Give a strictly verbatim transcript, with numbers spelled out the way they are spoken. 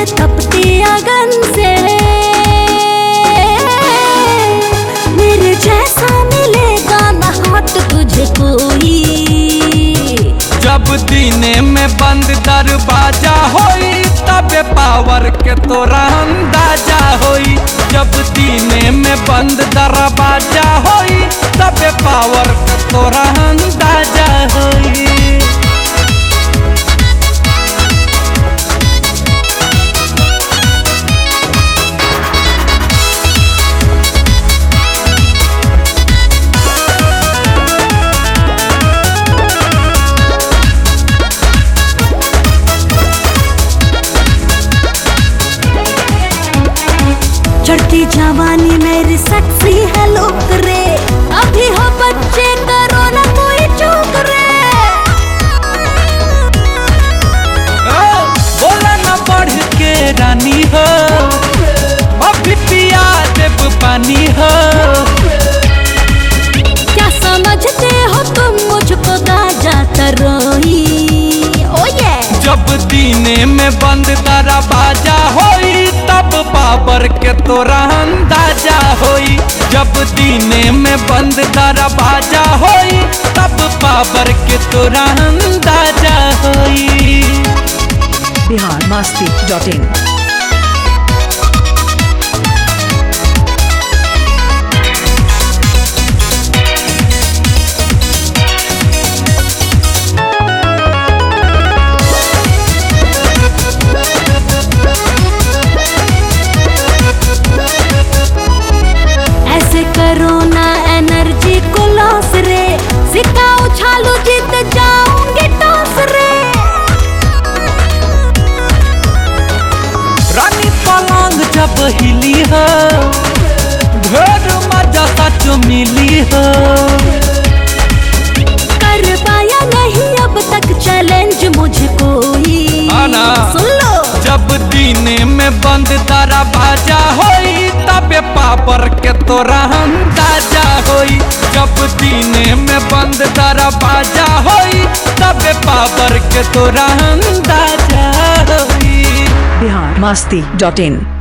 ये तपती अगन से मेरे जैसा मिलेगा ना हाथ तुझे कोई। जब दीने में बंद दरवाजा होई तबे पावर के तोरा अंदाजा होई। जब दीने में बंद दरवाजा होई तबे पावर के तोरा अंदाजा होई। चढ़ती जवानी मेरी सेक्सी है लुक रे, अभी हो बच्चे करो ना कोई चूक रे। बोला ना बढ़ के रानी हो, अभी पिया देव पानी हो। क्या समझते हो तुम मुझको गाजा तरोही। ओ ये जब दीने में बंद दरवाजा होई तब पावर के तोरा अंदाजा होई। जब दीने में बंद दरवाजा होई तब पावर के तोरा अंदाजा होई। Bihar Masti dot in. करो ना एनर्जी को लॉस रे, सिक्का उछालो जीत जाऊंगी टॉस रे। रानी पलंग जब हिली हो ढेर मजा सच मिली हो। कर पाया नहीं अब तक चैलेंज मुझे कोई। आना सुन लो जब दीने में बंद दरवाजा होई तबे पावर के तोरा अंदाजा होई। जब दीने में बंद दरवाजा होई तबे पावर के तोरा अंदाजा होई। बिहार मस्ती डॉट इन।